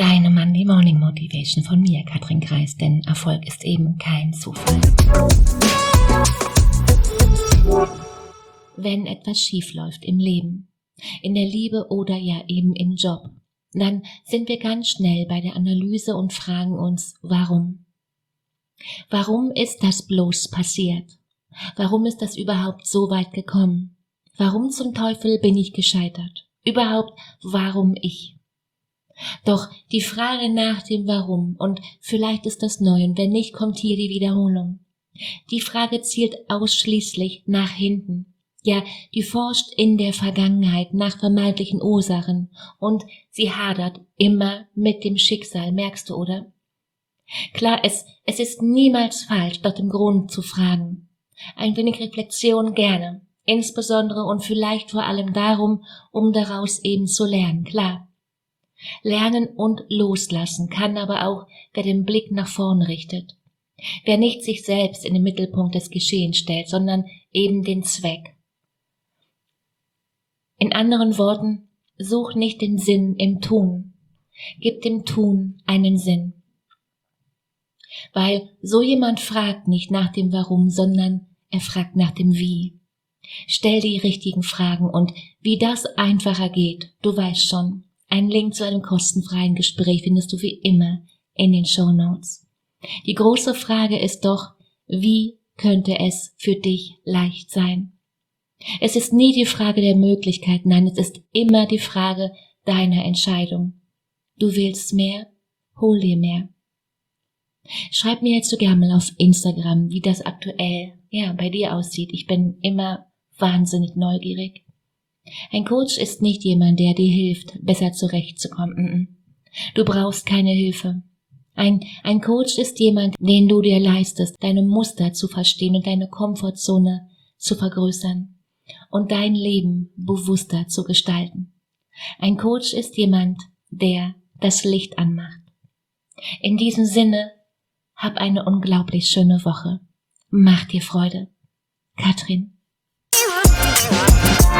Deine Monday Morning Motivation von mir, Katrin Kreis, denn Erfolg ist eben kein Zufall. Wenn etwas schief läuft im Leben, in der Liebe oder ja eben im Job, dann sind wir ganz schnell bei der Analyse und fragen uns, warum? Warum ist das bloß passiert? Warum ist das überhaupt so weit gekommen? Warum zum Teufel bin ich gescheitert? Überhaupt, warum ich? Doch die Frage nach dem Warum, und vielleicht ist das neu, und wenn nicht, kommt hier die Wiederholung. Die Frage zielt ausschließlich nach hinten. Ja, die forscht in der Vergangenheit nach vermeintlichen Ursachen und sie hadert immer mit dem Schicksal, merkst du, oder? Klar, es ist niemals falsch, nach dem Grund zu fragen. Ein wenig Reflexion gerne, insbesondere und vielleicht vor allem darum, um daraus eben zu lernen, klar. Lernen und loslassen kann aber auch, wer den Blick nach vorn richtet. Wer nicht sich selbst in den Mittelpunkt des Geschehens stellt, sondern eben den Zweck. In anderen Worten, such nicht den Sinn im Tun. Gib dem Tun einen Sinn. Weil so jemand fragt nicht nach dem Warum, sondern er fragt nach dem Wie. Stell die richtigen Fragen und wie das einfacher geht, du weißt schon. Einen Link zu einem kostenfreien Gespräch findest du wie immer in den Shownotes. Die große Frage ist doch, wie könnte es für dich leicht sein? Es ist nie die Frage der Möglichkeit, nein, es ist immer die Frage deiner Entscheidung. Du willst mehr, hol dir mehr. Schreib mir jetzt so gerne mal auf Instagram, wie das aktuell bei dir aussieht. Ich bin immer wahnsinnig neugierig. Ein Coach ist nicht jemand, der dir hilft, besser zurechtzukommen. Du brauchst keine Hilfe. Ein Coach ist jemand, den du dir leistest, deine Muster zu verstehen und deine Komfortzone zu vergrößern und dein Leben bewusster zu gestalten. Ein Coach ist jemand, der das Licht anmacht. In diesem Sinne, hab eine unglaublich schöne Woche. Mach dir Freude. Katrin.